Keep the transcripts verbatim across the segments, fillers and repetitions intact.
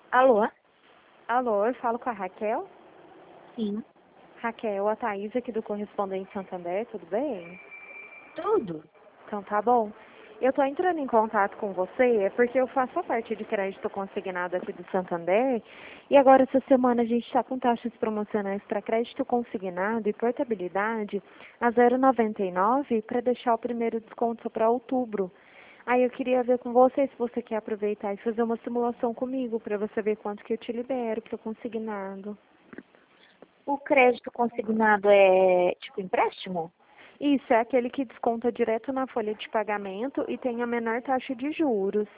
Alô? Alô, eu falo com a Raquel. Sim. Raquel, a Thaís aqui do Correspondente Santander, tudo bem? Tudo? Então tá bom. Eu tô entrando em contato com você, é porque eu faço a parte de crédito consignado aqui do Santander, e agora essa semana a gente está com taxas promocionais para crédito consignado e portabilidade a zero vírgula noventa e nove para deixar o primeiro desconto para outubro. Aí eu queria ver com você se você quer aproveitar e fazer uma simulação comigo para você ver quanto que eu te libero para consignado. O crédito consignado é tipo empréstimo? Isso, é aquele que desconta direto na folha de pagamento e tem a menor taxa de juros.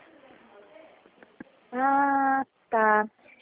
Ah, tá.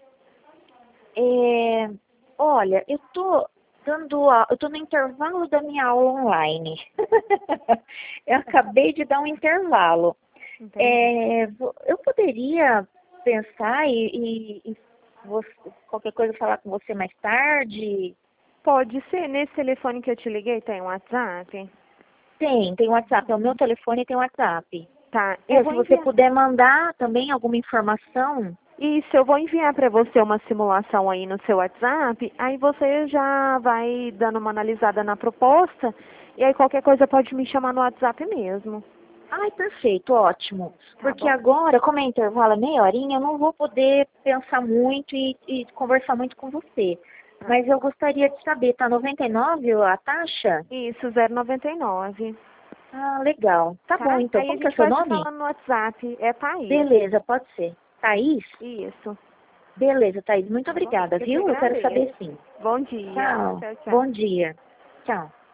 É, olha, eu tô dando a, eu tô no intervalo da minha aula online. Eu acabei de dar um intervalo. Entendi. É, vo- eu poderia pensar e, e, e você- qualquer coisa falar com você mais tarde? Pode ser, nesse telefone que eu te liguei tem um WhatsApp? Tem, tem WhatsApp. É o meu telefone e tem WhatsApp. Tá, eu É, vou se você enviar. puder mandar também alguma informação. Isso, eu vou enviar para você uma simulação aí no seu WhatsApp, aí você já vai dando uma analisada na proposta, e aí qualquer coisa pode me chamar no WhatsApp mesmo. Ai, perfeito, ótimo. Tá Porque bom? agora, como é intervalo, é meia horinha, eu não vou poder pensar muito e, e conversar muito com você. Tá. Mas eu gostaria de saber, tá noventa e nove a taxa? Isso, zero vírgula noventa e nove. Ah, legal. Tá bom, Tá? então. Aí a Como que é gente seu vai se nome? falando no WhatsApp. É Thaís. Beleza, pode ser. Thaís? Isso. Beleza, Thaís. Muito Tá bom? obrigada, Eu que viu? Eu quero saber agradeço. sim. Bom dia. Tchau. Tchau, tchau. Bom dia. Tchau.